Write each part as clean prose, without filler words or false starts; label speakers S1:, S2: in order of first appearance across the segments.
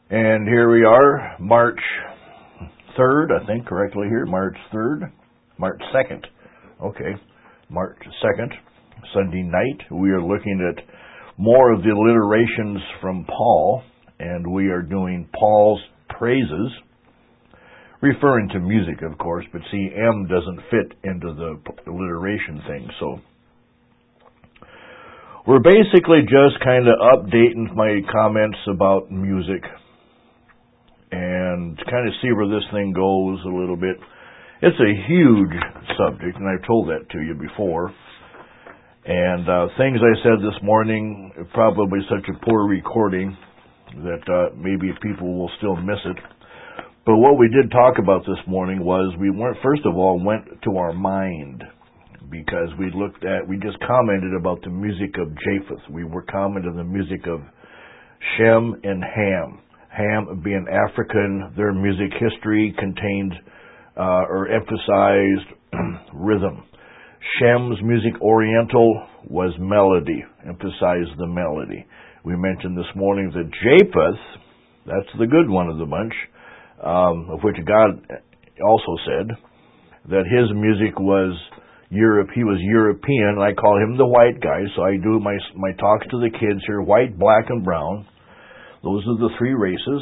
S1: And here we are, March 3rd, I think correctly here, March 3rd, March 2nd. Okay, March 2nd, Sunday night. We are looking at more of the alliterations from Paul, and we are doing Paul's praises, referring to music, of course, but see, M doesn't fit into the alliteration thing, so we're basically just kind of updating my comments about music and kind of see where this thing goes a little bit. It's a huge subject, and I've told that to you before. And things I said this morning, probably such a poor recording that maybe people will still miss it. But what we did talk about this morning was we first of all went to our mind, because we just commented about the music of Japheth. We were commenting on the music of Shem and Ham. Ham being African, their music history contained or emphasized rhythm. Shem's music Oriental was melody, emphasized the melody. We mentioned this morning that Japheth, that's the good one of the bunch, of which God also said that his music was he was European. I call him the white guy, so I do my talks to the kids here, white, black, and brown. Those are the three races.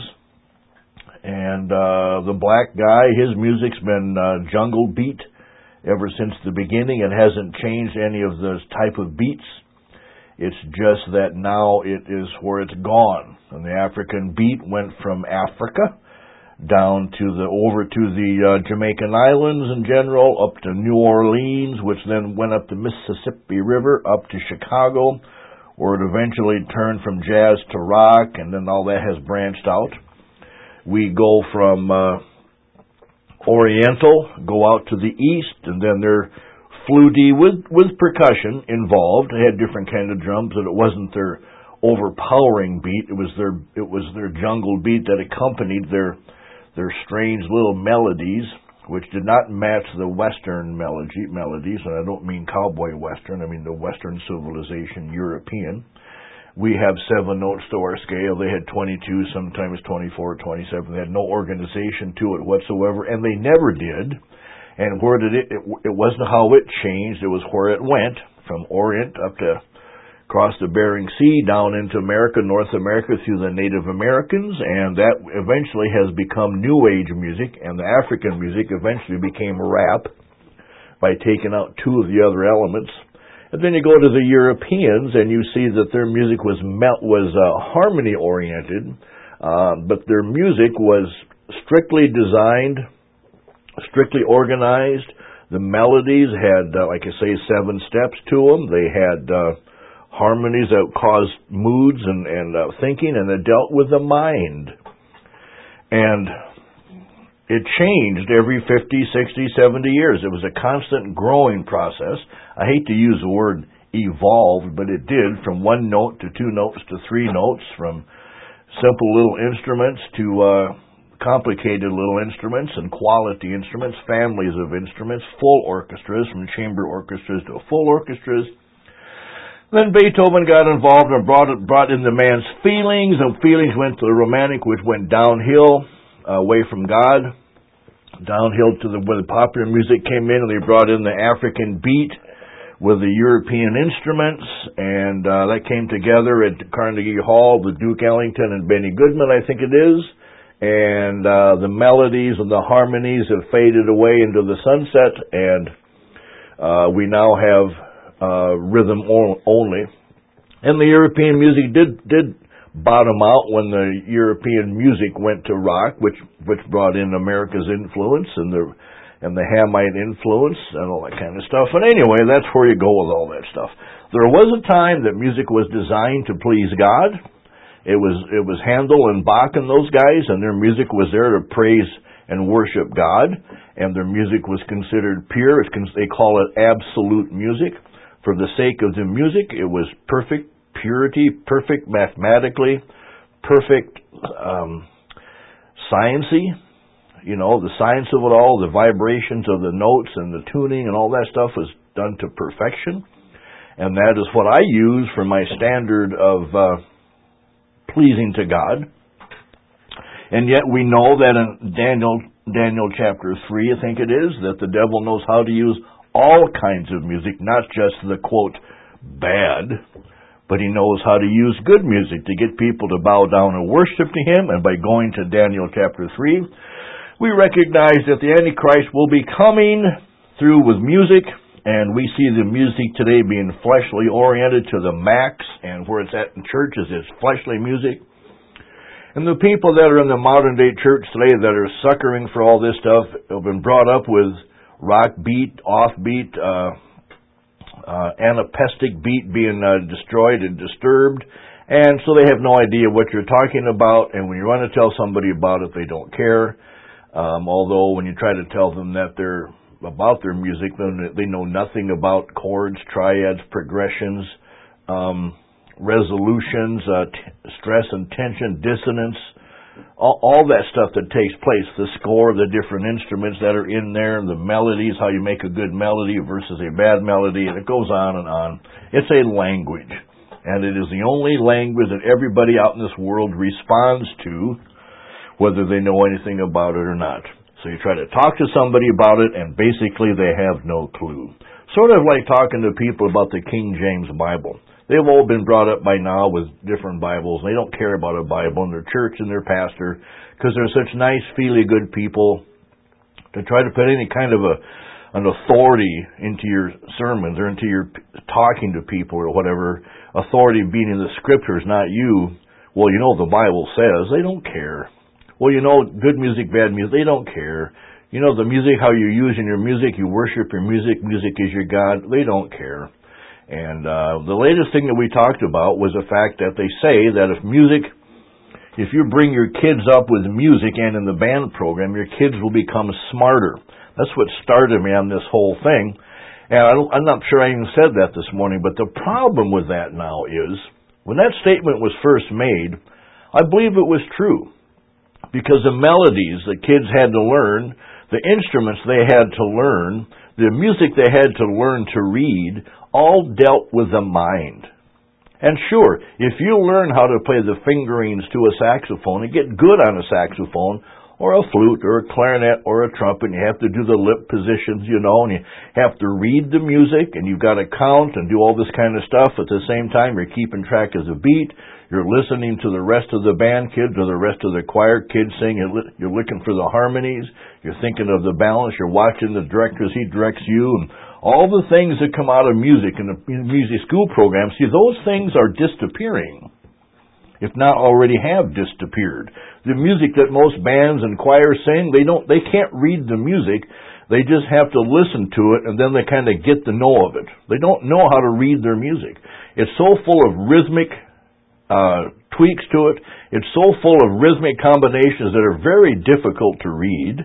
S1: And the black guy, his music's been jungle beat ever since the beginning. It hasn't changed any of those type of beats. It's just that now it is where it's gone. And the African beat went from Africa down to over to the Jamaican Islands in general, up to New Orleans, which then went up the Mississippi River, up to Chicago, where it eventually turned from jazz to rock, and then all that has branched out. We go from Oriental, go out to the east, and then they're fluty with percussion involved. They had different kind of drums, but it wasn't their overpowering beat. It was their jungle beat that accompanied their strange little melodies, which did not match the Western melodies, and I don't mean cowboy Western, I mean the Western civilization, European. We have 7 notes to our scale. They had 22, sometimes 24, 27. They had no organization to it whatsoever, and they never did. And where did it wasn't how it changed, it was where it went, from Orient up to across the Bering Sea, down into America, North America, through the Native Americans, and that eventually has become New Age music, and the African music eventually became rap by taking out 2 of the other elements. And then you go to the Europeans, and you see that their music was harmony-oriented, but their music was strictly designed, strictly organized. The melodies had, like I say, 7 steps to them. They had harmonies that caused moods and thinking, and it dealt with the mind. And it changed every 50, 60, 70 years. It was a constant growing process. I hate to use the word evolved, but it did, from 1 note to 2 notes to 3 notes, from simple little instruments to complicated little instruments and quality instruments, families of instruments, full orchestras, from chamber orchestras to full orchestras. Then Beethoven got involved and brought in the man's feelings, and feelings went to the romantic, which went downhill, away from God, downhill to where the popular music came in, and they brought in the African beat with the European instruments, and that came together at Carnegie Hall with Duke Ellington and Benny Goodman, I think it is, and the melodies and the harmonies have faded away into the sunset, and we now have rhythm only. And the European music did bottom out when the European music went to rock, which brought in America's influence and the Hamite influence and all that kind of stuff. And anyway, that's where you go with all that stuff. There was a time that music was designed to please God. It was Handel and Bach and those guys, and their music was there to praise and worship God, and their music was considered pure. They call it absolute music. For the sake of the music, it was perfect purity, perfect mathematically, perfect sciencey. You know, the science of it all, the vibrations of the notes and the tuning and all that stuff was done to perfection. And that is what I use for my standard of pleasing to God. And yet we know that in Daniel chapter 3, I think it is, that the devil knows how to use all kinds of music, not just the, quote, bad, but he knows how to use good music to get people to bow down and worship to him. And by going to Daniel chapter 3, we recognize that the Antichrist will be coming through with music, and we see the music today being fleshly oriented to the max, and where it's at in churches is fleshly music. And the people that are in the modern day church today that are suckering for all this stuff have been brought up with rock beat, offbeat, anapestic beat being destroyed and disturbed, and so they have no idea what you're talking about, and when you want to tell somebody about it, they don't care. Although when you try to tell them that they're about their music, then they know nothing about chords, triads, progressions, resolutions, stress and tension, dissonance, all that stuff that takes place, the score, the different instruments that are in there, the melodies, how you make a good melody versus a bad melody, and it goes on and on. It's a language, and it is the only language that everybody out in this world responds to, whether they know anything about it or not. So you try to talk to somebody about it, and basically they have no clue. Sort of like talking to people about the King James Bible. They've all been brought up by now with different Bibles. They don't care about a Bible and their church and their pastor because they're such nice, feely-good people. To try to put any kind of an authority into your sermons or into your talking to people or whatever, authority being in the Scriptures, not you. Well, you know the Bible says. They don't care. Well, you know good music, bad music. They don't care. You know the music, how you use in your music. You worship your music. Music is your God. They don't care. And the latest thing that we talked about was the fact that they say that if you bring your kids up with music and in the band program, your kids will become smarter. That's what started me on this whole thing. And I'm not sure I even said that this morning, but the problem with that now is, when that statement was first made, I believe it was true. Because the melodies the kids had to learn, the instruments they had to learn, the music they had to learn to read, all dealt with the mind. And sure, if you learn how to play the fingerings to a saxophone and get good on a saxophone, or a flute, or a clarinet, or a trumpet, and you have to do the lip positions, and you have to read the music, and you've got to count and do all this kind of stuff. At the same time, you're keeping track of the beat, you're listening to the rest of the band kids, or the rest of the choir kids sing, you're looking for the harmonies, you're thinking of the balance, you're watching the director as he directs you, and all the things that come out of music in the music school program, see, those things are disappearing, if not already have disappeared. The music that most bands and choirs sing, they can't read the music, they just have to listen to it, and then they kind of get the know of it. They don't know how to read their music. It's so full of rhythmic tweaks to it, it's so full of rhythmic combinations that are very difficult to read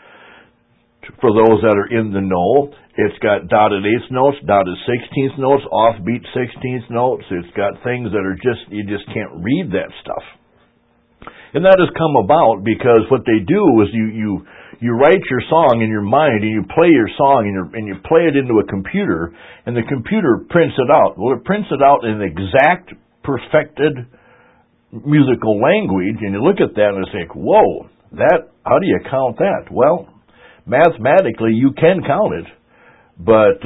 S1: for those that are in the know. It's got dotted eighth notes, dotted 16th notes, offbeat 16th notes. It's got things that are you just can't read that stuff. And that has come about because what they do is you write your song in your mind, and you play your song, and you play it into a computer, and the computer prints it out. Well, it prints it out in exact, perfected musical language, and you look at that and you think, whoa, how do you count that? Well, mathematically, you can count it, but,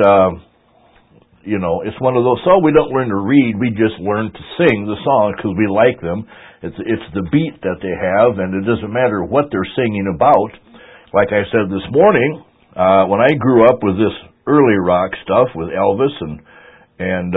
S1: it's one of those, so we don't learn to read, we just learn to sing the songs because we like them. It's the beat that they have, and it doesn't matter what they're singing about. Like I said this morning, when I grew up with this early rock stuff with Elvis and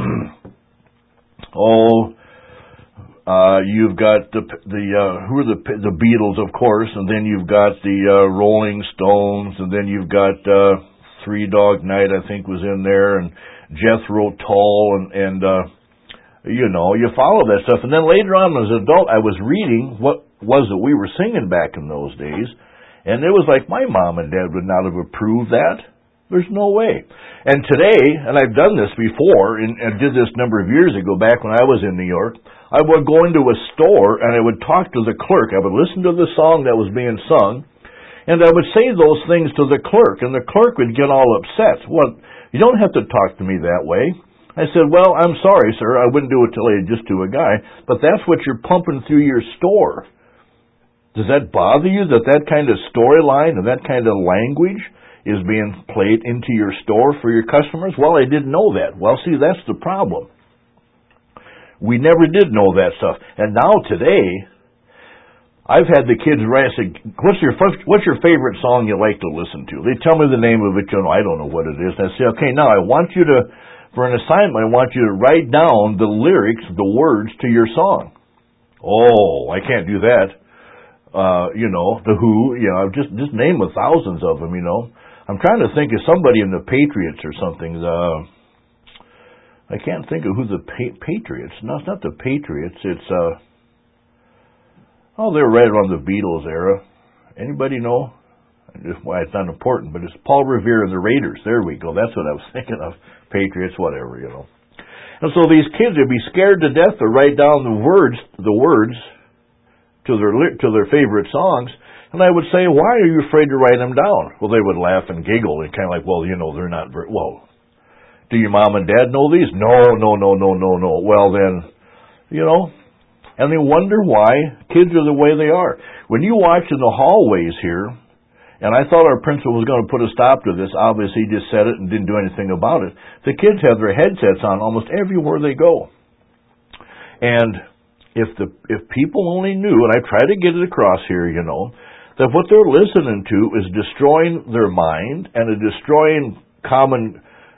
S1: you've got the Beatles, of course, and then you've got the Rolling Stones, and then you've got Three Dog Night, I think, was in there, and Jethro Tull, and you follow that stuff. And then later on, as an adult, I was reading what was it we were singing back in those days, and it was like my mom and dad would not have approved that. There's no way. And today, and I've done this before, and did this a number of years ago, back when I was in New York, I would go into a store and I would talk to the clerk. I would listen to the song that was being sung, and I would say those things to the clerk, and the clerk would get all upset. Well, you don't have to talk to me that way. I said, well, I'm sorry, sir, I wouldn't do it just to a guy, but that's what you're pumping through your store. Does that bother you that that kind of storyline and that kind of language is being played into your store for your customers? Well, I didn't know that. Well, see, that's the problem. We never did know that stuff. And now today, I've had the kids write, I say, what's your favorite song you like to listen to? They tell me the name of it, I don't know what it is. And I say, okay, now I want you to, for an assignment, I want you to write down the lyrics, the words to your song. Oh, I can't do that. The Who, just name thousands of them, I'm trying to think of somebody in the Patriots or something. I can't think of who the Patriots, no, it's not the Patriots, it's, they're right around the Beatles era. Anybody know? Why it's not important, but it's Paul Revere and the Raiders. There we go, that's what I was thinking of. Patriots, whatever, And so these kids would be scared to death to write down the words to their favorite songs, and I would say, why are you afraid to write them down? Well, they would laugh and giggle and kind of like, well, they're not very, well, do your mom and dad know these? No. Well, then, and they wonder why kids are the way they are. When you watch in the hallways here, and I thought our principal was going to put a stop to this, obviously he just said it and didn't do anything about it, the kids have their headsets on almost everywhere they go. And if people only knew, and I try to get it across here, that what they're listening to is destroying their mind and destroying common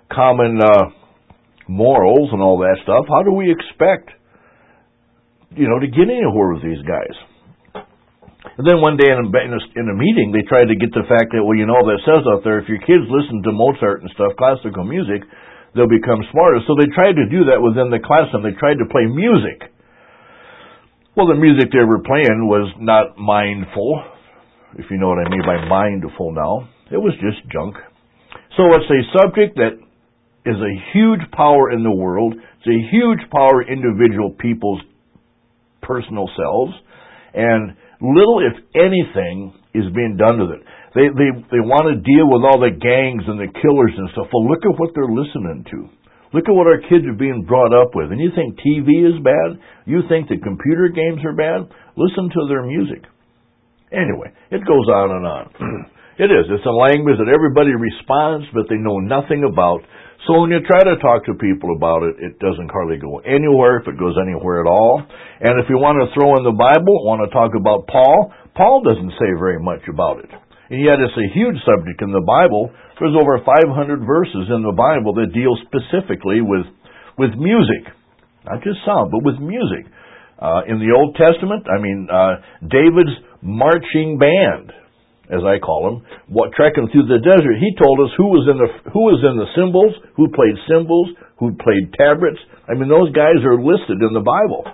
S1: morals and all that stuff, how do we expect, to get anywhere with these guys? And then one day in a meeting, they tried to get the fact that, that says out there, if your kids listen to Mozart and stuff, classical music, they'll become smarter. So they tried to do that within the classroom. They tried to play music. Well, the music they were playing was not mindful, if you know what I mean by mindful now. It was just junk. So it's a subject that is a huge power in the world. It's a huge power in individual people's personal selves. And little, if anything, is being done with it. They want to deal with all the gangs and the killers and stuff. Well, look at what they're listening to. Look at what our kids are being brought up with. And you think TV is bad? You think the computer games are bad? Listen to their music. Anyway, it goes on and on. It is. It's a language that everybody responds, but they know nothing about. So when you try to talk to people about it, it doesn't hardly go anywhere, if it goes anywhere at all. And if you want to throw in the Bible, want to talk about Paul doesn't say very much about it. And yet it's a huge subject in the Bible. There's over 500 verses in the Bible that deal specifically with music. Not just sound, but with music. In the Old Testament, David's marching band, as I call them, trekking through the desert, he told us who was in the cymbals, who played cymbals, who played tabrets. Those guys are listed in the Bible.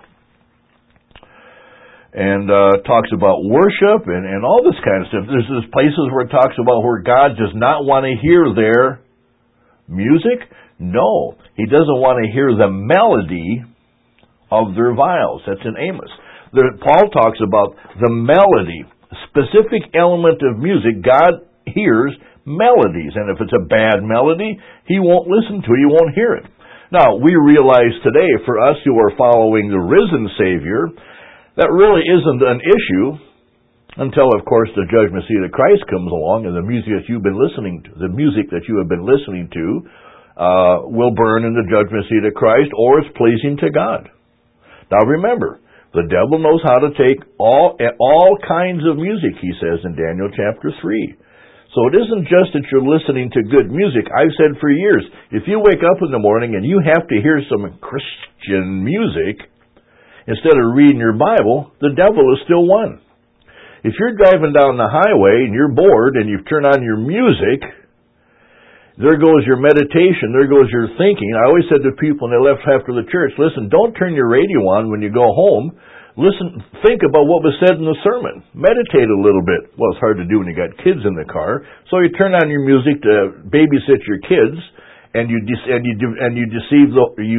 S1: And talks about worship and all this kind of stuff. There's places where it talks about where God does not want to hear their music. No, He doesn't want to hear the melody of their viols. That's in Amos. Paul talks about the melody, specific element of music. God hears melodies, and if it's a bad melody, He won't listen to it. He won't hear it. Now, we realize today, for us who are following the risen Savior, that really isn't an issue until, of course, the judgment seat of Christ comes along and the music that you have been listening to will burn in the judgment seat of Christ, or it's pleasing to God. Now remember, the devil knows how to take all kinds of music, he says in Daniel chapter 3. So it isn't just that you're listening to good music. I've said for years, if you wake up in the morning and you have to hear some Christian music, instead of reading your Bible, the devil is still won. If you're driving down the highway and you're bored and you turn on your music, there goes your meditation, there goes your thinking. I always said to people when they left after the church, listen, don't turn your radio on when you go home. Listen, think about what was said in the sermon. Meditate a little bit. Well, it's hard to do when you got kids in the car. So you turn on your music to babysit your kids, and you deceive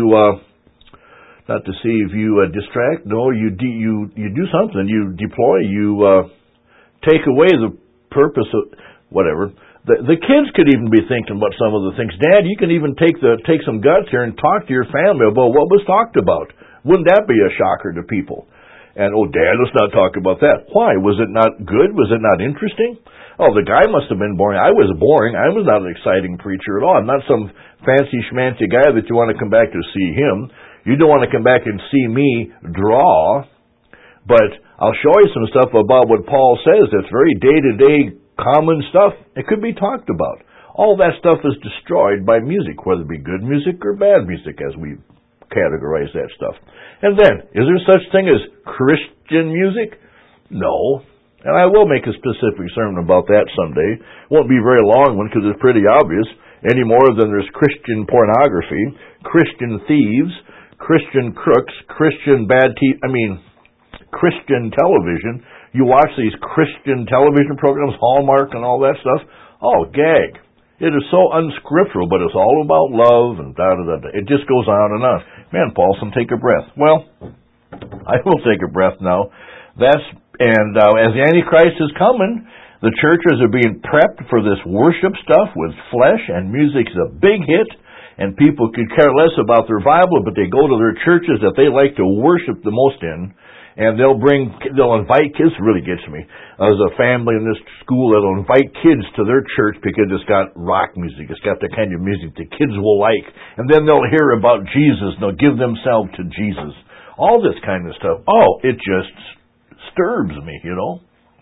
S1: not deceive, you distract. No, you do something. You deploy. You take away the purpose of whatever. The kids could even be thinking about some of the things. Dad, you can even take some guts here and talk to your family about what was talked about. Wouldn't that be a shocker to people? And, oh, Dad, let's not talk about that. Why? Was it not good? Was it not interesting? Oh, the guy must have been boring. I was boring. I was not an exciting preacher at all. I'm not some fancy schmancy guy that you want to come back to see him. You don't want to come back and see me draw. But I'll show you some stuff about what Paul says that's very day-to-day common stuff. It could be talked about. All that stuff is destroyed by music, whether it be good music or bad music, as we categorize that stuff. And then, is there such thing as Christian music? No. And I will make a specific sermon about that someday. It won't be a very long one because it's pretty obvious. Any more than there's Christian pornography, Christian thieves, Christian crooks, Christian Christian television. You watch these Christian television programs, Hallmark and all that stuff. Oh, gag. It is so unscriptural, but it's all about love and da-da-da-da. It just goes on and on. Man, Paulson, take a breath. Well, I will take a breath now. As the Antichrist is coming, the churches are being prepped for this worship stuff with flesh, and music's a big hit, and people could care less about their Bible, but they go to their churches that they like to worship the most in, and they'll invite kids. It really gets me. There's a family in this school that'll invite kids to their church because it's got rock music. It's got the kind of music the kids will like. And then they'll hear about Jesus, and they'll give themselves to Jesus. All this kind of stuff. Oh, it just disturbs me, you know.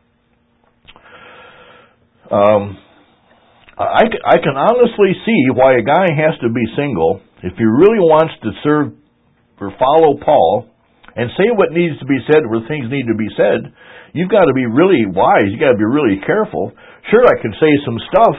S1: I can honestly see why a guy has to be single if he really wants to serve or follow Paul and say what needs to be said where things need to be said. You've got to be really wise. You've got to be really careful. Sure, I can say some stuff,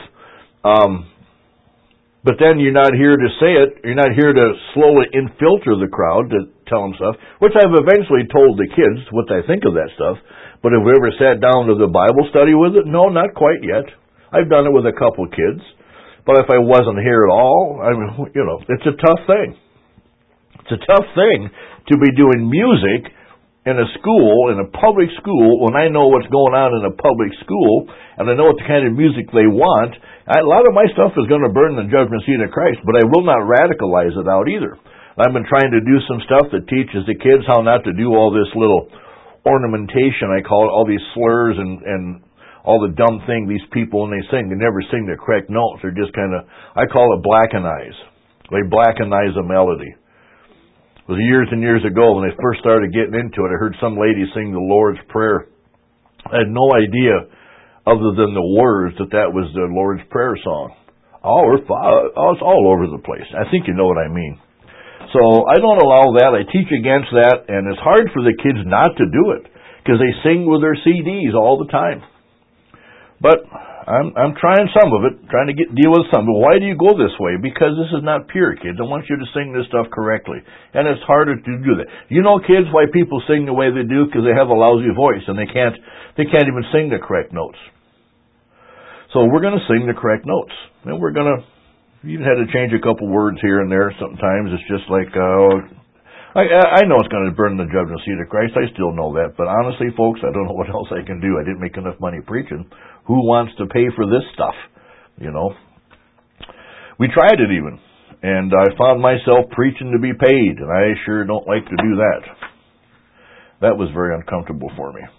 S1: but then you're not here to say it. You're not here to slowly infiltrate the crowd to tell them stuff, which I've eventually told the kids what I think of that stuff. But have we ever sat down to the Bible study with it? No, not quite yet. I've done it with a couple kids. But if I wasn't here at all, it's a tough thing. It's a tough thing to be doing music in a school, in a public school, when I know what's going on in a public school, and I know what the kind of music they want. A lot of my stuff is going to burn in the judgment seat of Christ, but I will not radicalize it out either. I've been trying to do some stuff that teaches the kids how not to do all this little ornamentation, I call it, all these slurs and all the dumb thing these people, when they sing, they never sing the correct notes. They're just kind of, I call it blackenize. They blackenize a melody. It was years and years ago when they first started getting into it. I heard some lady sing the Lord's Prayer. I had no idea, other than the words, that was the Lord's Prayer song. It's all over the place. I think you know what I mean. So I don't allow that. I teach against that, and it's hard for the kids not to do it because they sing with their CDs all the time. But I'm trying some of it, trying to deal with some. But why do you go this way? Because this is not pure, kids. I want you to sing this stuff correctly. And it's harder to do that. You know, kids, why people sing the way they do? Because they have a lousy voice and they can't even sing the correct notes. So we're going to sing the correct notes. And we're going to, you had to change a couple words here and there. Sometimes it's just like, I know it's going to burn the judgment seat of Christ. I still know that. But honestly, folks, I don't know what else I can do. I didn't make enough money preaching. Who wants to pay for this stuff? You know? We tried it even. And I found myself preaching to be paid. And I sure don't like to do that. That was very uncomfortable for me.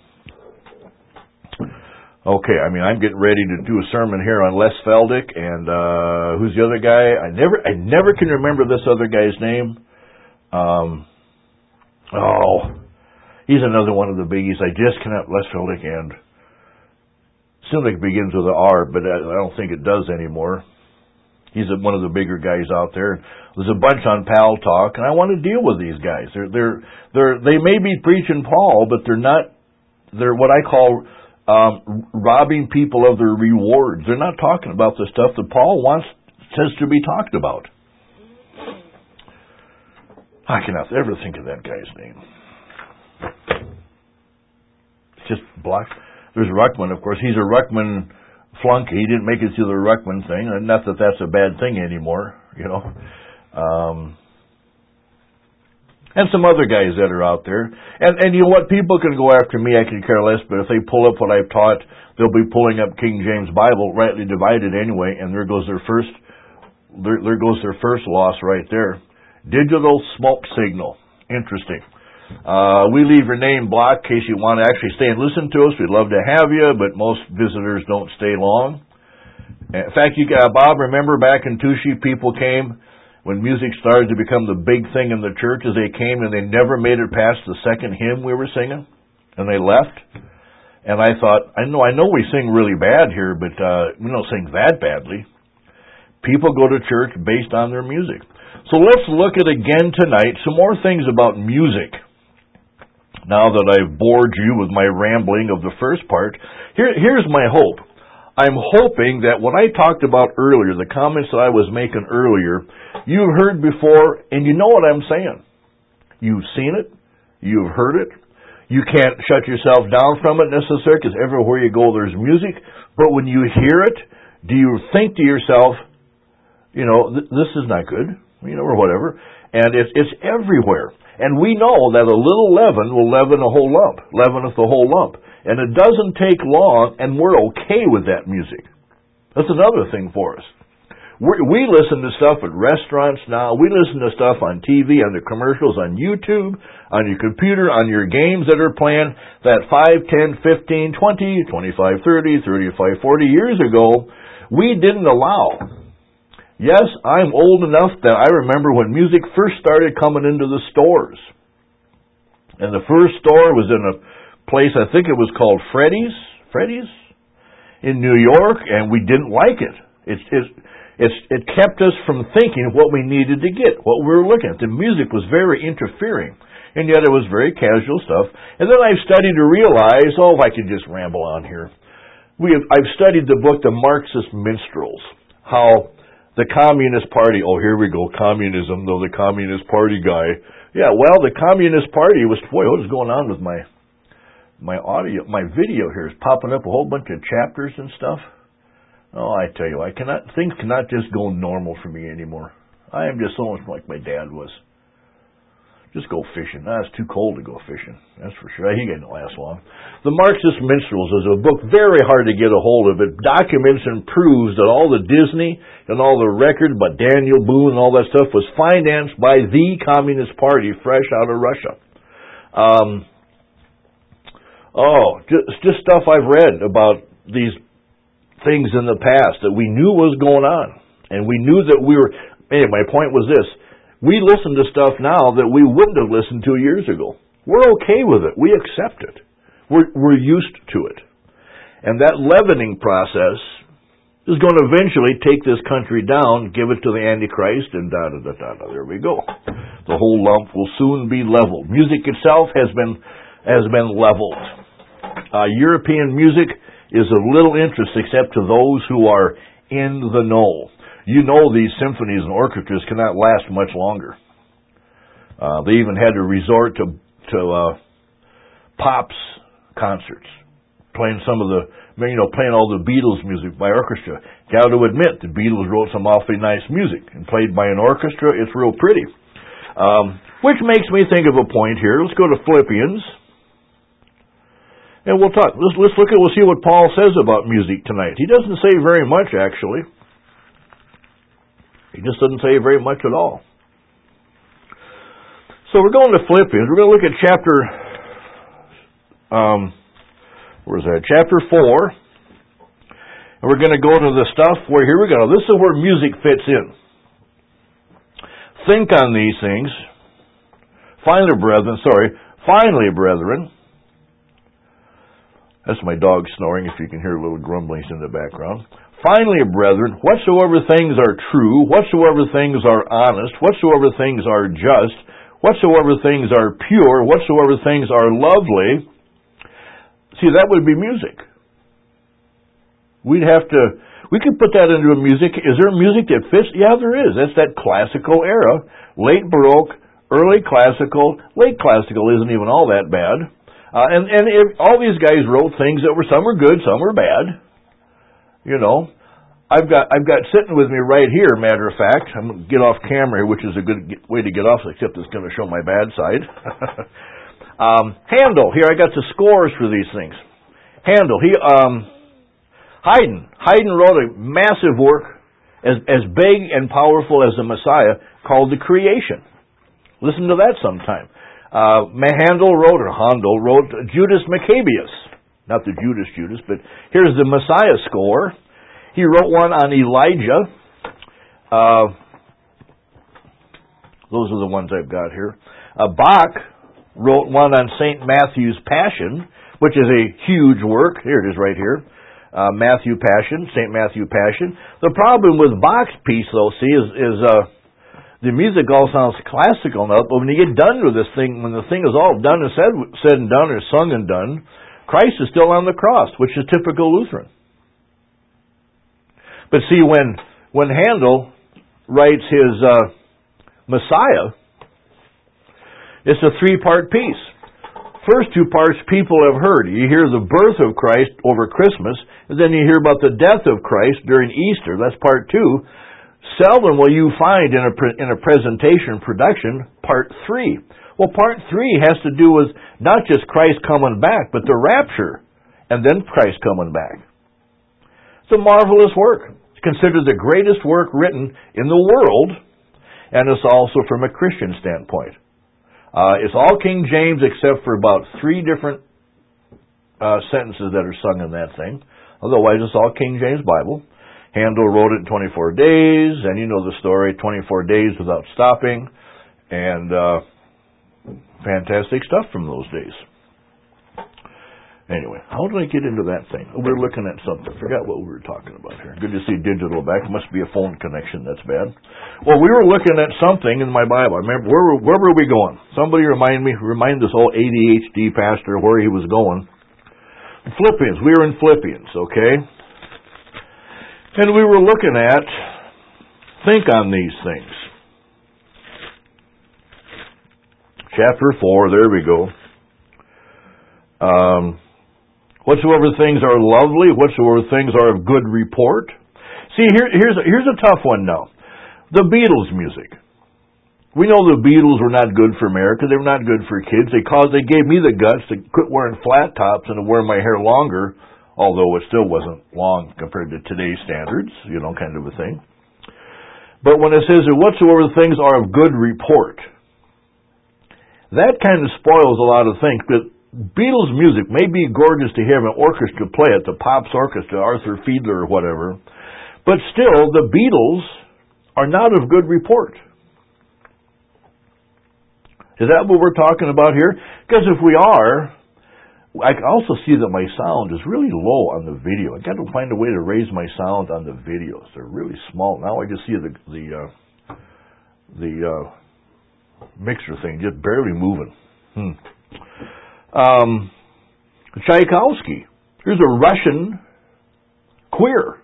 S1: Okay, I'm getting ready to do a sermon here on Les Feldick. And who's the other guy? I never can remember this other guy's name. He's another one of the biggies. I just cannot. Les Feldick, and seems like it begins with an R, but I don't think it does anymore. He's one of the bigger guys out there. There's a bunch on Pal Talk, and I want to deal with these guys. They may be preaching Paul, but they're not. They're what I call robbing people of their rewards. They're not talking about the stuff that Paul says to be talked about. I cannot ever think of that guy's name. It's just black. There's Ruckman, of course. He's a Ruckman flunky. He didn't make it through the Ruckman thing. And not that that's a bad thing anymore, you know. And some other guys that are out there. And you know what? People can go after me. I can care less. But if they pull up what I've taught, they'll be pulling up King James Bible, rightly divided anyway. And there goes their first loss right there. Digital smoke signal. Interesting. We leave your name blocked in case you want to actually stay and listen to us. We'd love to have you, but most visitors don't stay long. In fact, Bob, remember back in Touchy, people came when music started to become the big thing in the church, as they came and they never made it past the second hymn we were singing, and they left. And I thought, I know we sing really bad here, but we don't sing that badly. People go to church based on their music. So let's look at again tonight some more things about music. Now that I've bored you with my rambling of the first part, here's my hope. I'm hoping that what I talked about earlier, the comments that I was making earlier, you've heard before and you know what I'm saying. You've seen it. You've heard it. You can't shut yourself down from it necessarily because everywhere you go there's music. But when you hear it, do you think to yourself, this is not good, or whatever. And it's everywhere. And we know that a little leaven will leaven a whole lump, leaveneth the whole lump. And it doesn't take long, and we're okay with that music. That's another thing for us. We listen to stuff at restaurants now. We listen to stuff on TV, on the commercials, on YouTube, on your computer, on your games that are playing, that 5, 10, 15, 20, 25, 30, 35, 40 years ago, we didn't allow. Yes, I'm old enough that I remember when music first started coming into the stores. And the first store was in a place, I think it was called Freddy's in New York, and we didn't like it. It kept us from thinking what we needed to get, what we were looking at. The music was very interfering, and yet it was very casual stuff. And then I've studied to realize, if I could just ramble on here. I've studied the book, The Marxist Minstrels, how the Communist Party, here we go, communism, though the Communist Party guy. Yeah, well, the Communist Party was, what is going on with my audio, my video here is popping up a whole bunch of chapters and stuff. Oh, I tell you, things cannot just go normal for me anymore. I am just so much like my dad was. Just go fishing. It's too cold to go fishing. That's for sure. He didn't last long. The Marxist Minstrels is a book very hard to get a hold of. It documents and proves that all the Disney and all the record by Daniel Boone and all that stuff was financed by the Communist Party fresh out of Russia. Just stuff I've read about these things in the past that we knew was going on. And we knew that my point was this. We listen to stuff now that we wouldn't have listened to years ago. We're okay with it. We accept it. We're used to it. And that leavening process is going to eventually take this country down, give it to the Antichrist, and da-da-da-da-da. There we go. The whole lump will soon be leveled. Music itself has been leveled. European music is of little interest except to those who are in the know. You know these symphonies and orchestras cannot last much longer. They even had to resort to Pops concerts, playing playing all the Beatles music by orchestra. Got to admit, the Beatles wrote some awfully nice music, and played by an orchestra, it's real pretty. Which makes me think of a point here. Let's go to Philippians. And we'll talk. We'll see what Paul says about music tonight. He doesn't say very much, actually. He just doesn't say very much at all. So we're going to Philippians. We're going to look at chapter, chapter 4. And we're going to go to the stuff where, here we go. This is where music fits in. Think on these things. Finally, brethren, that's my dog snoring, if you can hear little grumblings in the background. Finally, brethren, whatsoever things are true, whatsoever things are honest, whatsoever things are just, whatsoever things are pure, whatsoever things are lovely. See, that would be music. We could put that into a music. Is there music that fits? Yeah, there is. That's that classical era. Late Baroque, early classical. Late classical isn't even all that bad. All these guys wrote things that some were good, some were bad. I've got sitting with me right here, matter of fact. I'm going to get off camera here, which is a good way to get off, except it's going to show my bad side. Handel, here I got the scores for these things. Handel, Haydn wrote a massive work, as big and powerful as the Messiah, called The Creation. Listen to that sometime. Handel wrote Judas Maccabeus. Not the Judas, but here's the Messiah score. He wrote one on Elijah. Those are the ones I've got here. Bach wrote one on St. Matthew's Passion, which is a huge work. Here it is right here. Matthew Passion, St. Matthew Passion. The problem with Bach's piece, though, is the music all sounds classical enough, but when you get done with this thing, when the thing is all done and said and done, or sung and done, Christ is still on the cross, which is typical Lutheran. But see, when Handel writes his Messiah, it's a three-part piece. First two parts people have heard. You hear the birth of Christ over Christmas, and then you hear about the death of Christ during Easter. That's part two. Seldom will you find in a presentation production part three. Well, part three has to do with not just Christ coming back, but the rapture, and then Christ coming back. It's a marvelous work. It's considered the greatest work written in the world, and it's also from a Christian standpoint. It's all King James except for about 3 different sentences that are sung in that thing. Otherwise, it's all King James Bible. Handel wrote it in 24 days, and you know the story, 24 days without stopping, and fantastic stuff from those days. Anyway, how did I get into that thing? Oh, we were looking at something. Forgot what we were talking about here. Good to see digital back. Must be a phone connection. That's bad. Well, we were looking at something in my Bible. I remember, where were we going? Somebody remind this old ADHD pastor where he was going. Philippians. We were in Philippians, okay? And we were looking at, think on these things. Chapter 4, there we go. Whatsoever things are lovely, whatsoever things are of good report. See, here's a tough one now. The Beatles music. We know the Beatles were not good for America. They were not good for kids. They gave me the guts to quit wearing flat tops and to wear my hair longer, although it still wasn't long compared to today's standards, kind of a thing. But when it says that whatsoever things are of good report, that kind of spoils a lot of things. But Beatles music may be gorgeous to hear an orchestra play it, the Pops Orchestra, Arthur Fiedler or whatever, but still the Beatles are not of good report. Is that what we're talking about here? Because if we are, I can also see that my sound is really low on the video. I've got to find a way to raise my sound on the videos. They're really small. Now I just see the mixer thing just barely moving. Tchaikovsky. Here's a Russian queer.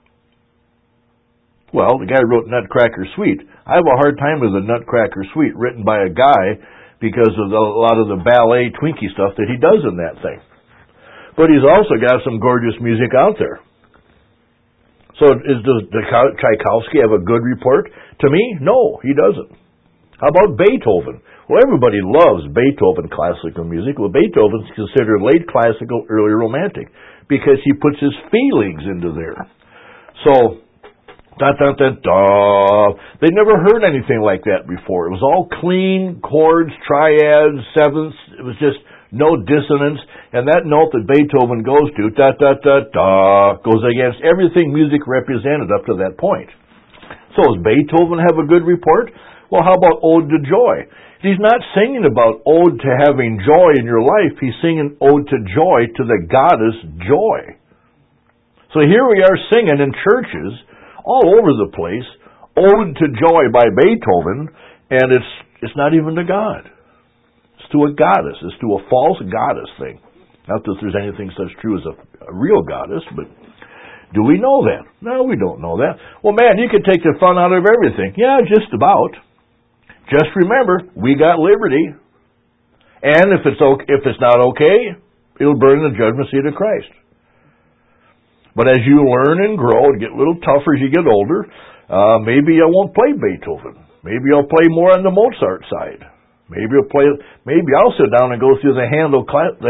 S1: Well, the guy wrote Nutcracker Suite. I have a hard time with the Nutcracker Suite written by a guy because of a lot of the ballet Twinkie stuff that he does in that thing. But he's also got some gorgeous music out there. So does Tchaikovsky have a good report? To me, no, he doesn't. How about Beethoven? Well, everybody loves Beethoven classical music. Well, Beethoven's considered late classical, early romantic because he puts his feelings into there. So, da-da-da-da. They never heard anything like that before. It was all clean chords, triads, sevenths. It was just no dissonance. And that note that Beethoven goes to, da-da-da-da, goes against everything music represented up to that point. So does Beethoven have a good report? Well, how about Ode to Joy? He's not singing about ode to having joy in your life. He's singing ode to joy to the goddess Joy. So here we are singing in churches all over the place, Ode to Joy by Beethoven, and it's not even to God. It's to a goddess. It's to a false goddess thing. Not that there's anything such true as a real goddess, but do we know that? No, we don't know that. Well, man, you can take the fun out of everything. Yeah, just about. Just remember, we got liberty. And if it's not okay, it'll burn in the judgment seat of Christ. But as you learn and grow and get a little tougher as you get older, maybe I won't play Beethoven. Maybe I'll play more on the Mozart side. Maybe I'll sit down and go through the Handel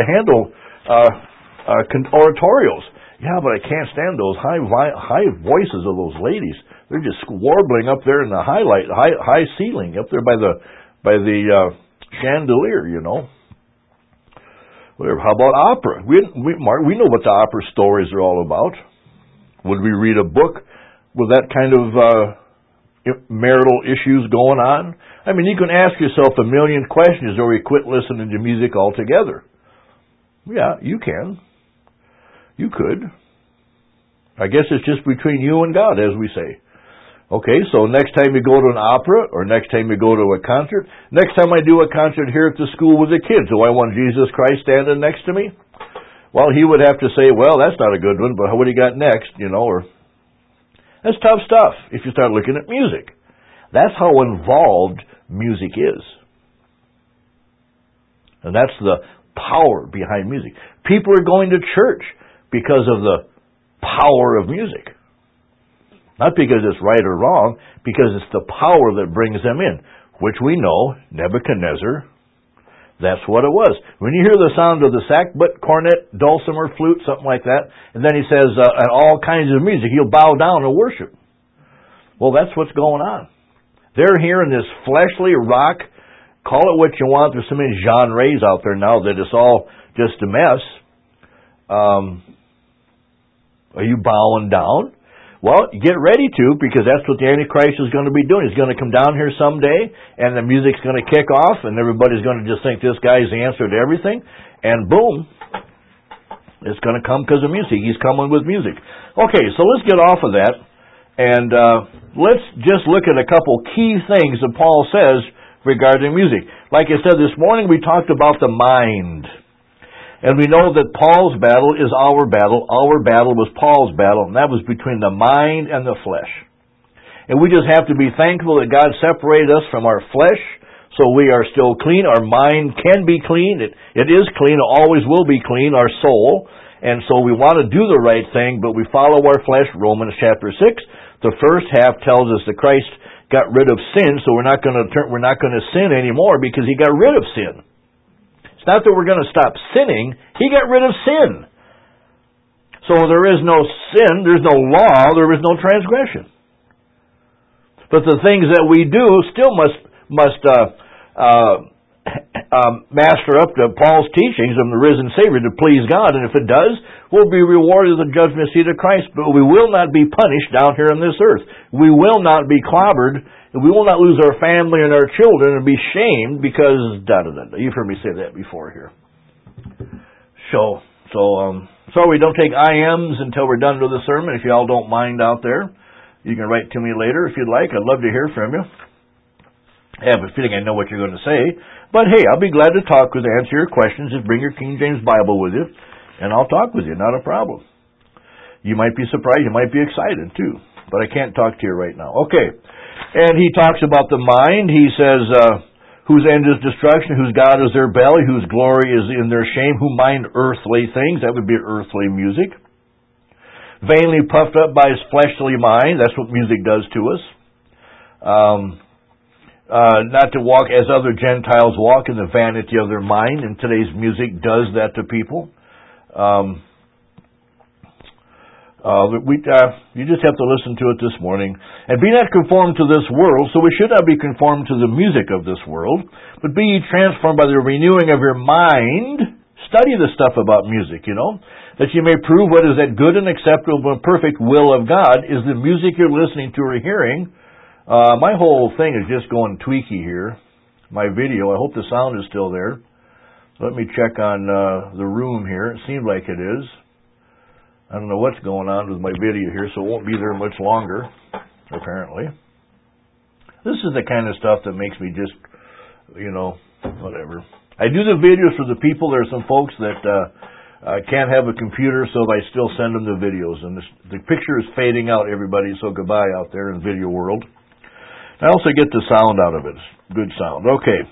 S1: oratorios. Yeah, but I can't stand those high voices of those ladies. They're just warbling up there in the high ceiling, up there by the chandelier, Whatever. How about opera? Mark, we know what the opera stories are all about. Would we read a book with that kind of marital issues going on? I mean, you can ask yourself a million questions, or you quit listening to music altogether. Yeah, you can. You could. I guess it's just between you and God, as we say. Okay, so next time you go to an opera, or next time you go to a concert, next time I do a concert here at the school with the kids, do I want Jesus Christ standing next to me? Well, he would have to say, well, that's not a good one, but what do you got next, or... That's tough stuff if you start looking at music. That's how involved music is. And that's the power behind music. People are going to church because of the power of music. Not because it's right or wrong, because it's the power that brings them in, which we know, Nebuchadnezzar, that's what it was. When you hear the sound of the sackbut, cornet, dulcimer, flute, something like that, and then he says, and all kinds of music, he'll bow down and worship. Well, that's what's going on. They're here in this fleshly rock, call it what you want, there's so many genres out there now that it's all just a mess. Are you bowing down? Well, get ready to, because that's what the Antichrist is going to be doing. He's going to come down here someday, and the music's going to kick off, and everybody's going to just think this guy's the answer to everything, and boom, it's going to come because of music. He's coming with music. Okay, so let's get off of that, and let's just look at a couple key things that Paul says regarding music. Like I said this morning, we talked about the mind. And we know that Paul's battle is our battle. Our battle was Paul's battle, and that was between the mind and the flesh. And we just have to be thankful that God separated us from our flesh, so we are still clean. Our mind can be clean. It is clean. It always will be clean, our soul. And so we want to do the right thing, but we follow our flesh. Romans chapter 6, the first half tells us that Christ got rid of sin, so we're not going to sin anymore because he got rid of sin. It's not that we're going to stop sinning. He got rid of sin. So there is no sin, there's no law, there is no transgression. But the things that we do still must master up to Paul's teachings of the risen Savior to please God. And if it does, we'll be rewarded at the judgment seat of Christ. But we will not be punished down here on this earth. We will not be clobbered. And we will not lose our family and our children and be shamed because da-da-da-da. You've heard me say that before here. So we don't take IMs until we're done with the sermon. If you all don't mind out there, you can write to me later if you'd like. I'd love to hear from you. I have a feeling I know what you're going to say. But hey, I'll be glad to talk with you, answer your questions. Just bring your King James Bible with you, and I'll talk with you. Not a problem. You might be surprised. You might be excited, too. But I can't talk to you right now. Okay. And he talks about the mind. He says, whose end is destruction, whose God is their belly, whose glory is in their shame, who mind earthly things. That would be earthly music. Vainly puffed up by his fleshly mind. That's what music does to us. Not to walk as other Gentiles walk in the vanity of their mind. And today's music does that to people. You just have to listen to it this morning. And be not conformed to this world, so we should not be conformed to the music of this world, but be ye transformed by the renewing of your mind. Study the stuff about music, that you may prove what is that good and acceptable and perfect will of God. Is the music you're listening to or hearing? My whole thing is just going tweaky here. My video, I hope the sound is still there. Let me check on the room here. It seems like it is. I don't know what's going on with my video here, so it won't be there much longer, apparently. This is the kind of stuff that makes me just, whatever. I do the videos for the people. There are some folks that can't have a computer, so I still send them the videos. And the picture is fading out, everybody, so goodbye out there in the video world. I also get the sound out of it. Good sound. Okay.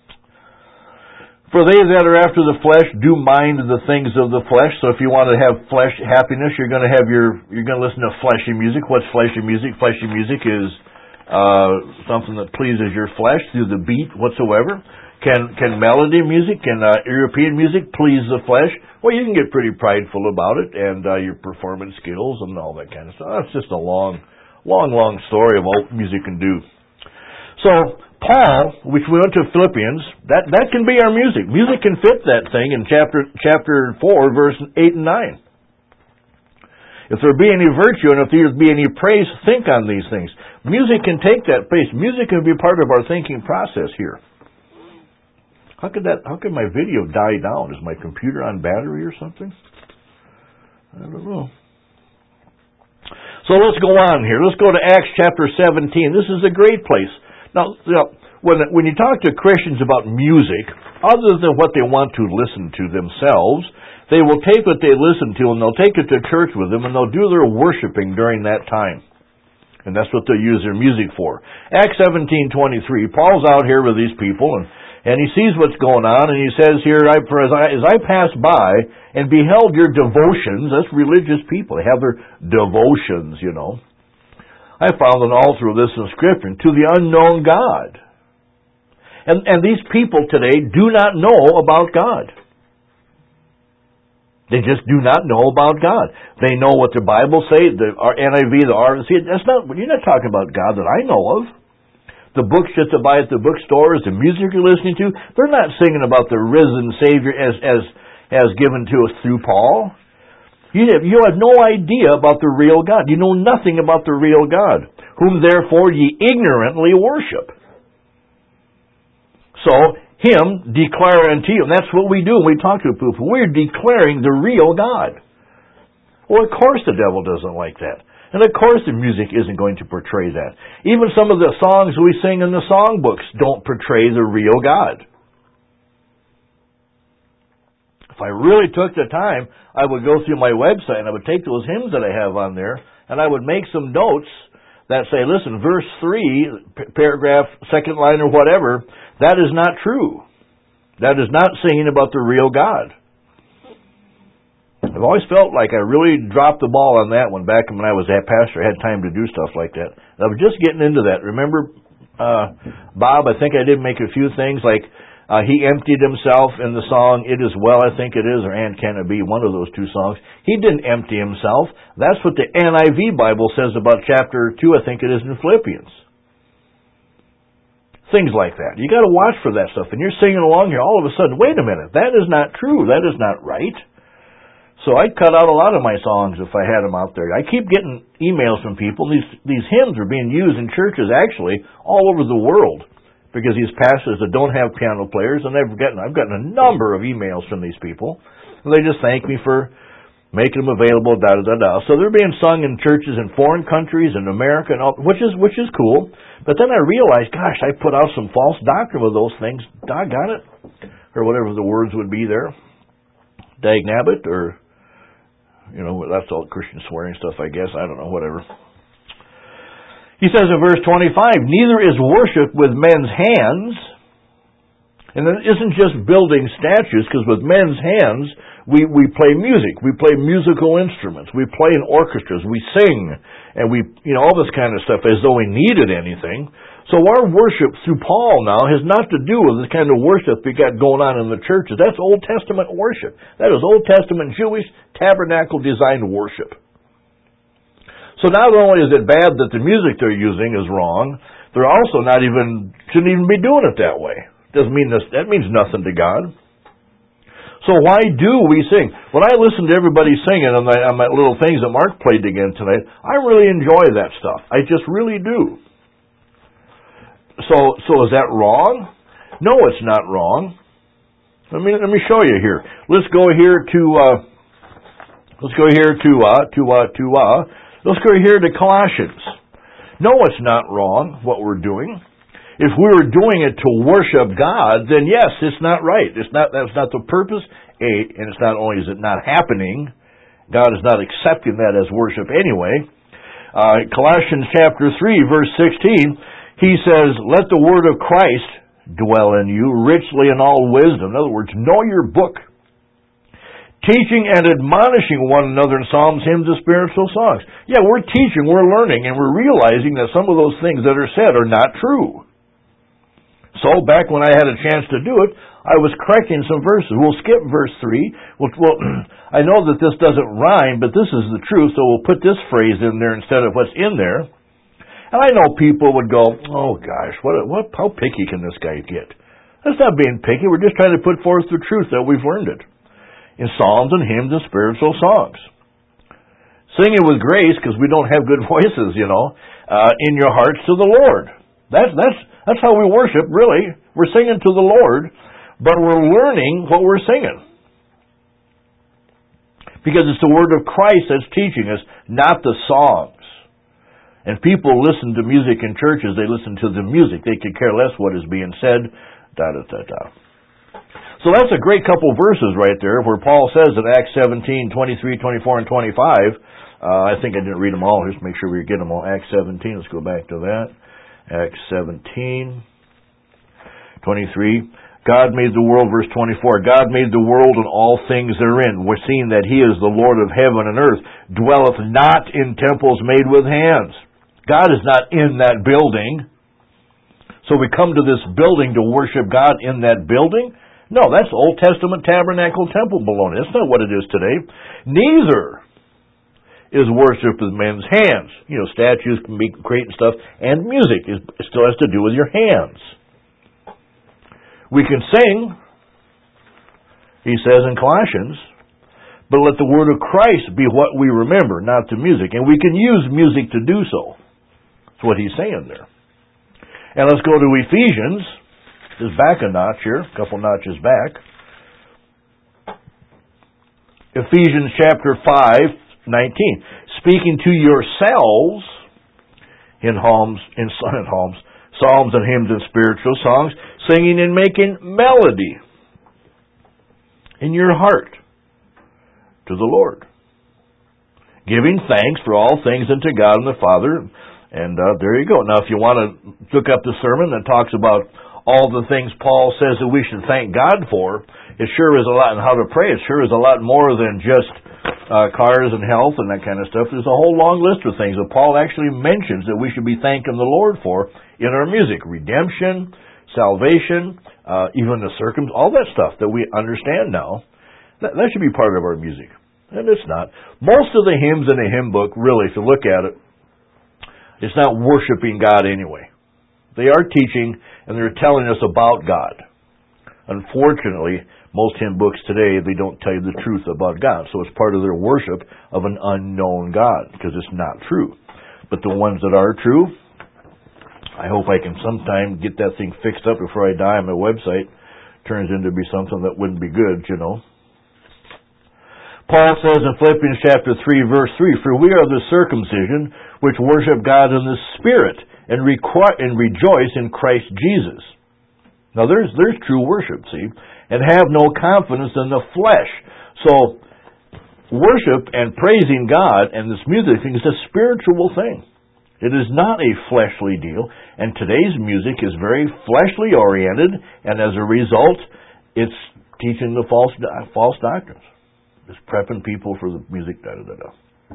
S1: For they that are after the flesh do mind the things of the flesh. So if you want to have flesh happiness, you're going to listen to fleshy music. What's fleshy music? Fleshy music is something that pleases your flesh through the beat whatsoever. Can melody music, can European music please the flesh? Well, you can get pretty prideful about it, and your performance skills and all that kind of stuff. That's just a long story of what music can do. So Paul, which we went to Philippians, that can be our music. Music can fit that thing in chapter 4, verse 8 and 9. If there be any virtue and if there be any praise, think on these things. Music can take that place. Music can be part of our thinking process here. How could my video die down? Is my computer on battery or something? I don't know. So let's go on here. Let's go to Acts chapter 17. This is a great place. Now, when you talk to Christians about music, other than what they want to listen to themselves, they will take what they listen to and they'll take it to church with them and they'll do their worshiping during that time. And that's what they'll use their music for. Acts 17:23, Paul's out here with these people and he sees what's going on and he says here, as I passed by and beheld your devotions, that's religious people, they have their devotions, you know. I found an altar of this inscription, to the unknown God. And these people today do not know about God. They just do not know about God. They know what the Bible say, the NIV, the RC. You're not talking about God that I know of. The books that you buy at the bookstores, the music you're listening to, they're not singing about the risen Savior as given to us through Paul. You have no idea about the real God. You know nothing about the real God, whom therefore ye ignorantly worship. So, Him declare unto you. And that's what we do when we talk to people. We're declaring the real God. Well, of course the devil doesn't like that. And of course the music isn't going to portray that. Even some of the songs we sing in the songbooks don't portray the real God. If I really took the time, I would go through my website and I would take those hymns that I have on there and I would make some notes that say, listen, verse 3, paragraph, second line or whatever, that is not true. That is not singing about the real God. I've always felt like I really dropped the ball on that one back when I was a pastor. I had time to do stuff like that. I was just getting into that. Remember, Bob, I think I did make a few things like he emptied himself in the song, It Is Well, I think it is, or And Can It Be, one of those two songs. He didn't empty himself. That's what the NIV Bible says about chapter 2, I think it is, in Philippians. Things like that. You got to watch for that stuff. And you're singing along here, all of a sudden, wait a minute, that is not true. That is not right. So I'd cut out a lot of my songs if I had them out there. I keep getting emails from people. These hymns are being used in churches, actually, all over the world. Because these pastors that don't have piano players, and I've gotten a number of emails from these people, and they just thank me for making them available, So they're being sung in churches in foreign countries, in America, and all, which is cool. But then I realized, gosh, I put out some false doctrine with those things. Doggone it, or whatever the words would be there. Dagnabbit, or that's all Christian swearing stuff, I guess. I don't know, whatever. He says in verse 25, neither is worship with men's hands. And it isn't just building statues, because with men's hands, we play music. We play musical instruments. We play in orchestras. We sing. And all this kind of stuff as though we needed anything. So our worship through Paul now has not to do with the kind of worship we got going on in the churches. That's Old Testament worship. That is Old Testament Jewish tabernacle designed worship. So not only is it bad that the music they're using is wrong, they're also shouldn't even be doing it that way. Doesn't mean that means nothing to God. So why do we sing? When I listen to everybody singing on my little things that Mark played again tonight, I really enjoy that stuff. I just really do. So is that wrong? No, it's not wrong. Let me show you here. Let's go here to Colossians. No, it's not wrong what we're doing. If we were doing it to worship God, then yes, it's not right. That's not the purpose. And it's not only is it not happening, God is not accepting that as worship anyway. Colossians chapter 3, verse 16, he says, let the word of Christ dwell in you richly in all wisdom. In other words, know your book. Teaching and admonishing one another in psalms, hymns, and spiritual songs. Yeah, we're teaching, we're learning, and we're realizing that some of those things that are said are not true. So, back when I had a chance to do it, I was correcting some verses. We'll skip verse 3. Well, I know that this doesn't rhyme, but this is the truth, so we'll put this phrase in there instead of what's in there. And I know people would go, oh gosh, how picky can this guy get? That's not being picky. We're just trying to put forth the truth that we've learned it in psalms and hymns and spiritual songs. Singing with grace, because we don't have good voices, in your hearts to the Lord. That's how we worship, really. We're singing to the Lord, but we're learning what we're singing. Because it's the Word of Christ that's teaching us, not the songs. And people listen to music in churches, they listen to the music. They could care less what is being said, da-da-da-da. So that's a great couple verses right there, where Paul says in Acts 17, 23, 24, and 25, I think I didn't read them all, just make sure we get them all. Acts 17, let's go back to that. Acts 17, 23. God made the world, verse 24, God made the world and all things therein. We're seeing that He is the Lord of heaven and earth, dwelleth not in temples made with hands. God is not in that building. So we come to this building to worship God in that building? No, that's Old Testament tabernacle temple baloney. That's not what it is today. Neither is worship with men's hands. Statues can be creating stuff, and music still has to do with your hands. We can sing, he says in Colossians, but let the word of Christ be what we remember, not the music. And we can use music to do so. That's what he's saying there. And let's go to Ephesians. Just back a notch here, a couple notches back. Ephesians chapter 5, 19. Speaking to yourselves in psalms and hymns and spiritual songs, singing and making melody in your heart to the Lord, giving thanks for all things unto God and the Father. And there you go. Now, if you want to look up the sermon that talks about all the things Paul says that we should thank God for, it sure is a lot, and how to pray. It sure is a lot more than just cars and health and that kind of stuff. There's a whole long list of things that Paul actually mentions that we should be thanking the Lord for in our music. Redemption, salvation, even the all that stuff that we understand now. That should be part of our music. And it's not. Most of the hymns in a hymn book, really, if you look at it, it's not worshiping God anyway. They are teaching, and they're telling us about God. Unfortunately, most hymn books today, they don't tell you the truth about God. So it's part of their worship of an unknown God, because it's not true. But the ones that are true, I hope I can sometime get that thing fixed up before I die on my website. Turns into be something that wouldn't be good, Paul says in Philippians chapter 3, verse 3, for we are the circumcision which worship God in the Spirit and rejoice in Christ Jesus. Now there's true worship, see, and have no confidence in the flesh. So worship and praising God and this music thing is a spiritual thing. It is not a fleshly deal, and today's music is very fleshly oriented, and as a result, it's teaching the false doctrines. It's prepping people for the music, da-da-da-da.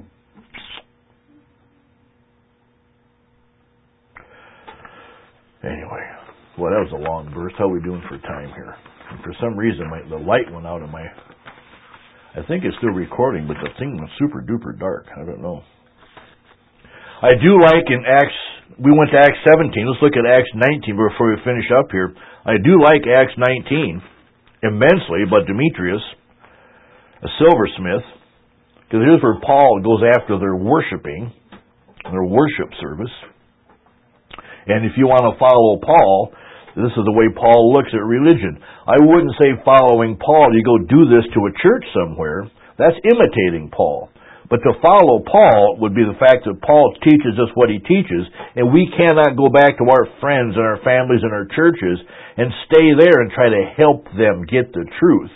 S1: Anyway, well, that was a long verse. How are we doing for time here? And for some reason, the light went out of my... I think it's still recording, but the thing was super duper dark. I don't know. I do like in Acts... We went to Acts 17. Let's look at Acts 19 before we finish up here. I do like Acts 19 immensely about Demetrius, a silversmith, because here's where Paul goes after their worshiping, their worship service. And if you want to follow Paul, this is the way Paul looks at religion. I wouldn't say following Paul, you go do this to a church somewhere. That's imitating Paul. But to follow Paul would be the fact that Paul teaches us what he teaches, and we cannot go back to our friends and our families and our churches and stay there and try to help them get the truth.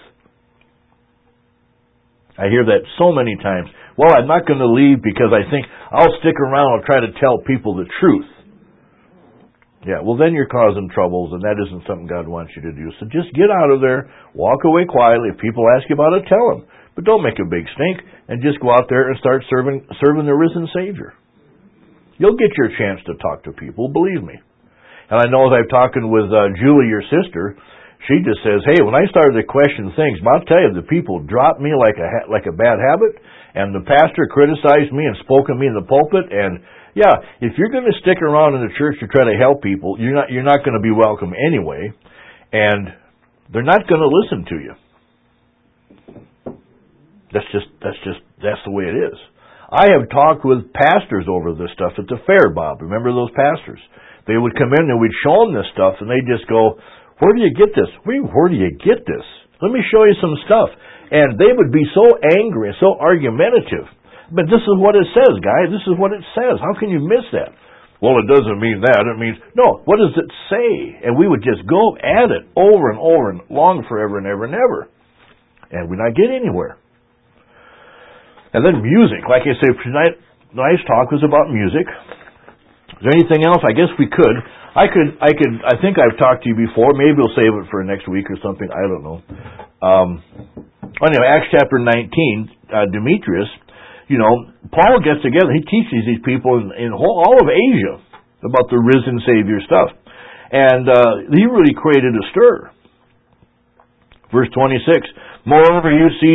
S1: I hear that so many times. Well, I'm not going to leave because I think I'll stick around and try to tell people the truth. Yeah, well then you're causing troubles, and that isn't something God wants you to do. So just get out of there, walk away quietly. If people ask you about it, tell them. But don't make a big stink, and just go out there and start serving the risen Savior. You'll get your chance to talk to people, believe me. And I know as I've talking with Julie, your sister, She just says, hey, when I started to question things, I'll tell you, the people dropped me like a bad habit, and the pastor criticized me and spoke at me in the pulpit, and yeah, if you're going to stick around in the church to try to help people, you're not going to be welcome anyway, and they're not going to listen to you. That's the way it is. I have talked with pastors over this stuff at the fair, Bob. Remember those pastors? They would come in and we'd show them this stuff, and they'd just go, where do you get this? Where do you get this? Let me show you some stuff. And they would be so angry and so argumentative. But this is what it says, guys. This is what it says. How can you miss that? Well, it doesn't mean that. It means, no, what does it say? And we would just go at it over and over and long forever and ever and ever. And we'd not get anywhere. And then music. Like I say, tonight's talk was about music. Is there anything else? I guess we could. I think I've talked to you before. Maybe we'll save it for next week or something. I don't know. Anyway, Acts chapter 19, Demetrius, Paul gets together. He teaches these people in all of Asia about the risen Savior stuff. And he really created a stir. Verse 26, moreover, you see,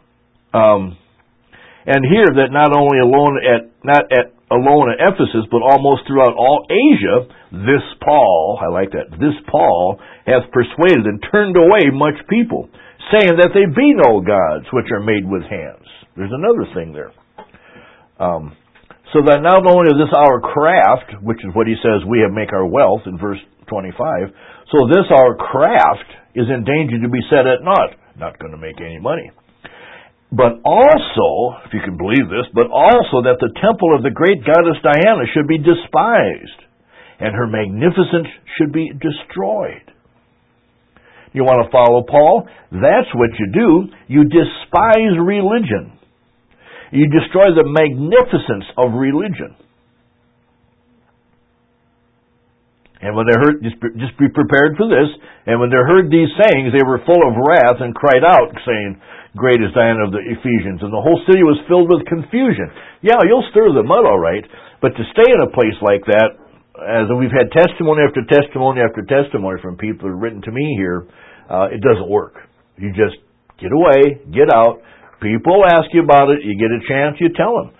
S1: and here that not alone at Ephesus, but almost throughout all Asia, this Paul, I like that, this Paul hath persuaded and turned away much people, saying that they be no gods which are made with hands. There's another thing there. So that not only is this our craft, which is what he says we have make our wealth in verse 25, so this our craft is in danger to be set at naught, not going to make any money. But also, if you can believe this, but also that the temple of the great goddess Diana should be despised, and her magnificence should be destroyed. You want to follow Paul? That's what you do. You despise religion. You destroy the magnificence of religion. And when they heard, just be prepared for this, and when they heard these sayings, they were full of wrath and cried out, saying, great is Diana of the Ephesians. And the whole city was filled with confusion. Yeah, you'll stir the mud all right, but to stay in a place like that, as we've had testimony after testimony after testimony from people who have written to me here, it doesn't work. You just get away, get out. People ask you about it, you get a chance, you tell them.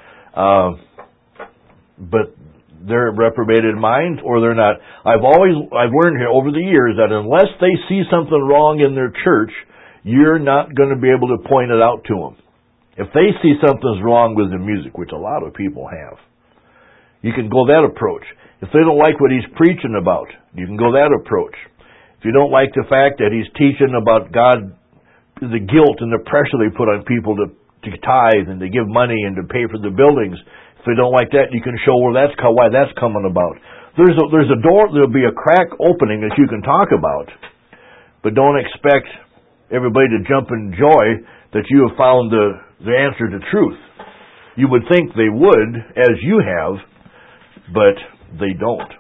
S1: But they're reprobated minds or they're not. I've learned here over the years that unless they see something wrong in their church, you're not going to be able to point it out to them. If they see something's wrong with the music, which a lot of people have, you can go that approach. If they don't like what he's preaching about, you can go that approach. If you don't like the fact that he's teaching about God, the guilt and the pressure they put on people to tithe and to give money and to pay for the buildings, if they don't like that, you can show why that's coming about. There's a door, there'll be a crack opening that you can talk about, but don't expect everybody to jump in joy that you have found the answer to truth. You would think they would, as you have, but they don't.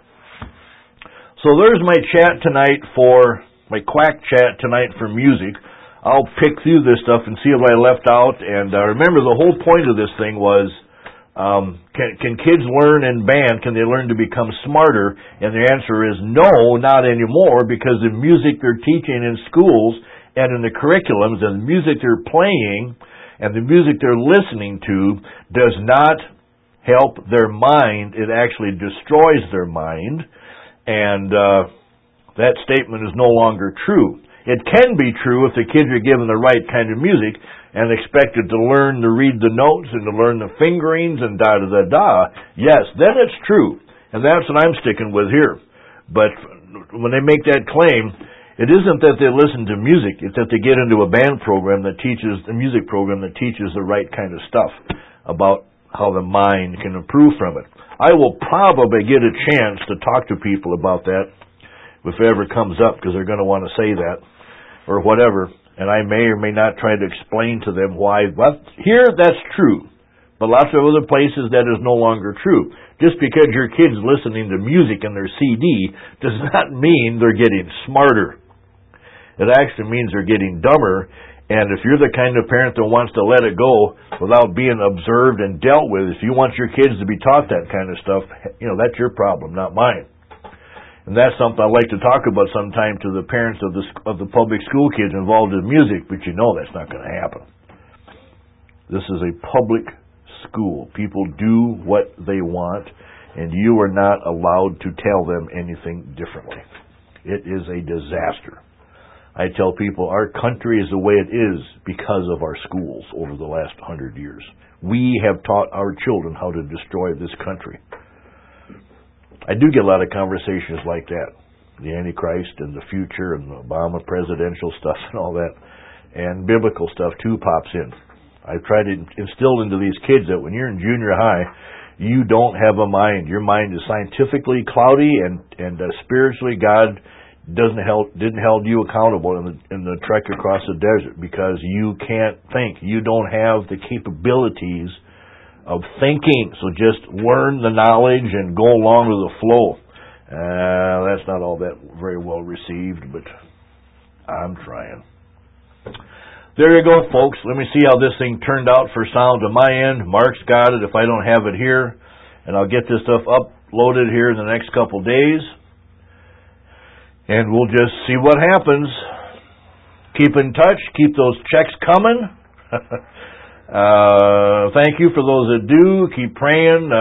S1: So there's my chat tonight my quack chat tonight for music. I'll pick through this stuff and see what I left out. And remember, the whole point of this thing was, can kids learn in band? Can they learn to become smarter? And the answer is no, not anymore, because the music they're teaching in schools and in the curriculums and the music they're playing and the music they're listening to does not help their mind. It actually destroys their mind. And that statement is no longer true. It can be true if the kids are given the right kind of music and expected to learn to read the notes and to learn the fingerings and da-da-da-da. Yes, then it's true. And that's what I'm sticking with here. But when they make that claim, it isn't that they listen to music. It's that they get into a band program that teaches, a music program that teaches the right kind of stuff about how the mind can improve from it. I will probably get a chance to talk to people about that if it ever comes up, because they're going to want to say that or whatever, and I may or may not try to explain to them why. But here, that's true, but lots of other places that is no longer true. Just because your kid's listening to music in their CD does not mean they're getting smarter. It actually means they're getting dumber, and if you're the kind of parent that wants to let it go without being observed and dealt with, if you want your kids to be taught that kind of stuff, that's your problem, not mine. And that's something I'd like to talk about sometime to the parents of the public school kids involved in music, but you know that's not going to happen. This is a public school. People do what they want, and you are not allowed to tell them anything differently. It is a disaster. I tell people our country is the way it is because of our schools over the last 100 years. We have taught our children how to destroy this country. I do get a lot of conversations like that. The Antichrist and the future and the Obama presidential stuff and all that. And biblical stuff too pops in. I've tried to instill into these kids that when you're in junior high, you don't have a mind. Your mind is scientifically cloudy and spiritually God didn't hold you accountable in the trek across the desert because you can't think. You don't have the capabilities of thinking. So just learn the knowledge and go along with the flow. That's not all that very well received, but I'm trying. There you go, folks. Let me see how this thing turned out for sound on my end. Mark's got it if I don't have it here. And I'll get this stuff uploaded here in the next couple days. And we'll just see what happens. Keep in touch. Keep those checks coming. Thank you for those that do. Keep praying,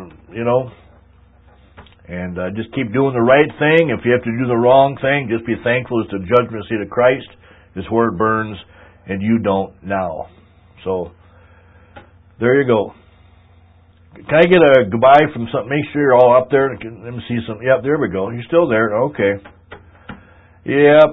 S1: And just keep doing the right thing. If you have to do the wrong thing, just be thankful it's the judgment seat of Christ. His word burns, and you don't now. So, there you go. Can I get a goodbye from something? Make sure you're all up there. Let me see something. Yep, there we go. You're still there. Okay. Yep.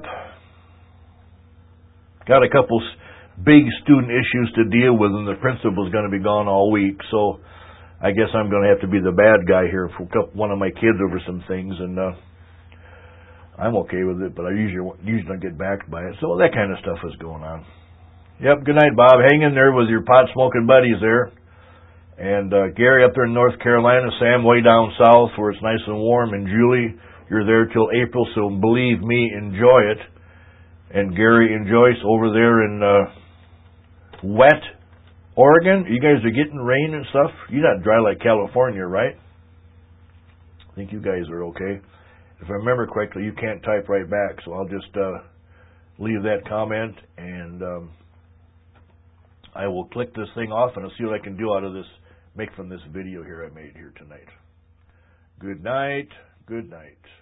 S1: Got a couple big student issues to deal with, and the principal's going to be gone all week. So I guess I'm going to have to be the bad guy here for one of my kids over some things, and I'm okay with it, but I usually don't get backed by it. So that kind of stuff is going on. Yep, good night, Bob. Hang in there with your pot-smoking buddies there. And Gary up there in North Carolina, Sam way down south where it's nice and warm, and Julie, you're there till April, so believe me, enjoy it. And Gary and Joyce over there in wet Oregon, you guys are getting rain and stuff? You're not dry like California, right? I think you guys are okay. If I remember correctly, you can't type right back, so I'll just leave that comment, and I will click this thing off, and I'll see what I can do out of this, make from this video here I made here tonight. Good night. Good night.